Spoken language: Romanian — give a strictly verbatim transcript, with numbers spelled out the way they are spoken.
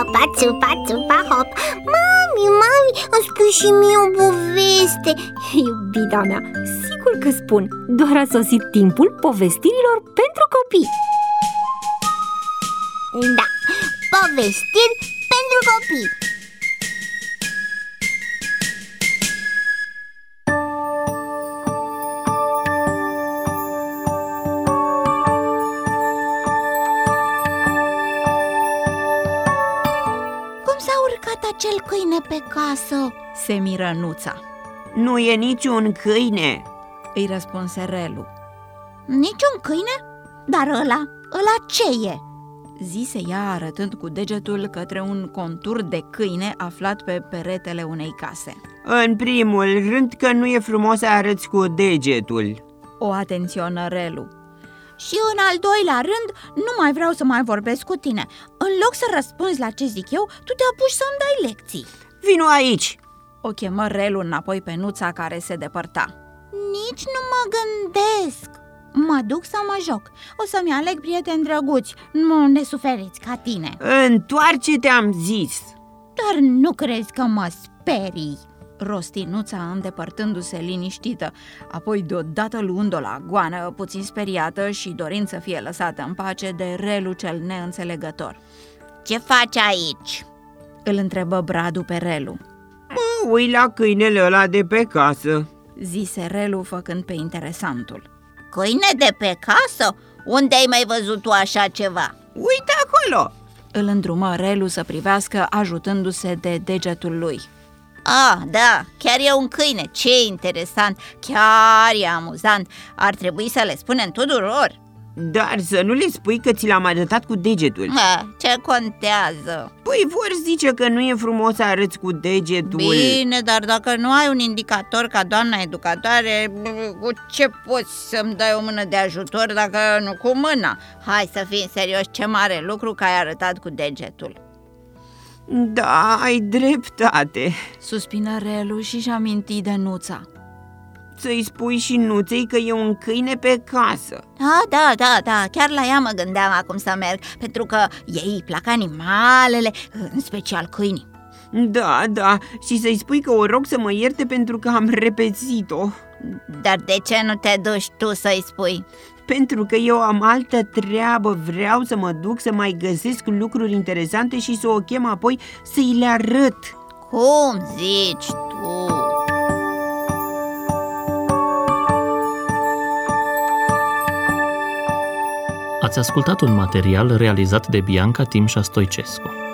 țupa, țupa, țupa, hop. Mami, mami, îmi spui și mie o poveste. Iubita mea, sigur că spun. Doar a sosit timpul povestirilor pentru copii. Da, povestiri pentru copii. Cum s-a urcat acel câine pe casă? Se miră Nuța. Nu e niciun câine, îi răspunse Relu. Niciun câine? Dar ăla, ăla ce e? Zise ea arătând cu degetul către un contur de câine aflat pe peretele unei case. În primul rând că nu e frumos să arăți cu degetul. O atenționă Relu. Și în al doilea rând, nu mai vreau să mai vorbesc cu tine. În loc să răspunzi la ce zic eu, tu te apuci să-mi dai lecții. Vino aici! O chemă Relu înapoi pe Nuța, care se depărta. Nici nu mă gândesc. Mă duc să mă joc. O să-mi aleg prieteni drăguți, nu nesuferiți ca tine. Întoarce-te, am zis! Dar nu crezi că mă sperii? Rosti Nuța, îndepărtându-se liniștită, apoi deodată luând-o la goană, puțin speriată și dorind să fie lăsată în pace de Relu cel neînțelegător. Ce faci aici? Îl întrebă Bradu pe Relu. Mă uit la câinele ăla de pe casă, zise Relu, făcând pe interesantul. Câine de pe casă? Unde ai mai văzut tu așa ceva? Uite acolo! Îl îndrumă Relu să privească, ajutându-se de degetul lui. Ah, da, chiar e un câine, ce interesant, chiar e amuzant. Ar trebui să le spunem tuturor. Dar să nu le spui că ți l-am arătat cu degetul. Ha, ce contează? Păi vor zice că nu e frumos să arăți cu degetul. Bine, dar dacă nu ai un indicator ca doamna educatoare, cu ce poți să-mi dai o mână de ajutor dacă nu cu mâna? Hai să fim serioși, ce mare lucru că ai arătat cu degetul. Da, ai dreptate, suspină Relu și-și aminti de Nuța. Să-i spui și Nuței că e un câine pe casă. Da, da, da, da, chiar la ea mă gândeam acum să merg, pentru că ei îi plac animalele, în special câinii. Da, da, și să-i spui că o rog să mă ierte pentru că am repetit-o. Dar de ce nu te duci tu să-i spui? Pentru că eu am altă treabă, vreau să mă duc să mai găsesc lucruri interesante și să o chem apoi să-i le arăt. Cum zici tu? Ați ascultat un material realizat de Bianca Timșa Stoicescu.